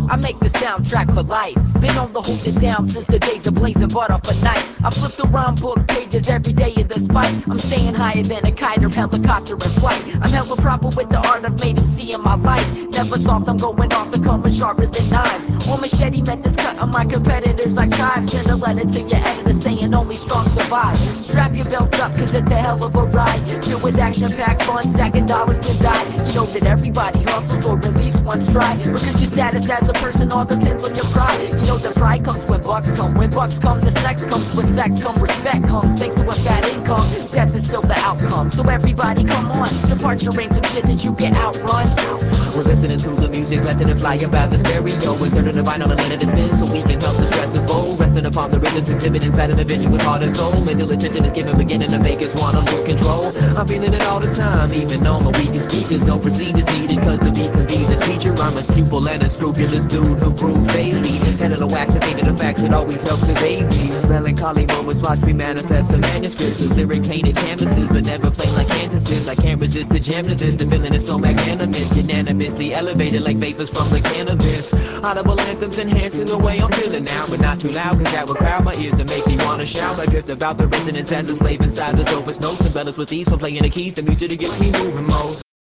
I make the soundtrack for life. Been on the hold it down since the days of blazing butt off a night. I flip the rhyme book pages every day in this fight. I'm staying higher than a kite or helicopter in flight. I'm hella proper with the art I've made him see in my life. Never soft, I'm going off the coming sharper than knives. On machete methods cut on my competitors like chives. Send a letter to your editor saying only strong survive. Strap your belts up cause it's a hell of a ride. Filled with action-packed fun, stacking dollars to die. You know that everybody hustles or at least once try. Because your status as a person all depends on your pride. You know that pride comes when bucks come. When bucks come, the sex comes. When sex come, respect comes. Thanks to a fat income, death is still the outcome. So everybody come on, departure ain't some shit that you can outrun. We're listening to the music, letting it fly about the stereo. Inserting the vinyl and letting it spin so we can help the stress and foe. Resting upon the rhythms, exhibiting fat in the vision with heart and soul. Mental attention is given, beginning to make us wanna lose control. I'm feeling it all the time, even on the weakest speakers. No procedures needed, cause the beat can be the teacher. I'm a pupil and a scrupulous dude who proves daily. And in the wax is needed, the facts that always helps the baby. Melancholy moments watch me manifest the manuscripts. With lyric painted canvases, but never plain like canvases. I can't resist to jam to this, the feeling is so magnanimous. Unanimously elevated like vapors from the cannabis. Audible anthems enhancing the way I'm feeling now. But not too loud, cause that would crowd my ears and make me wanna shout. I drift about the resonance as a slave inside the dopest notes. Embellished with ease from playing the keys, the music that gets me moving more.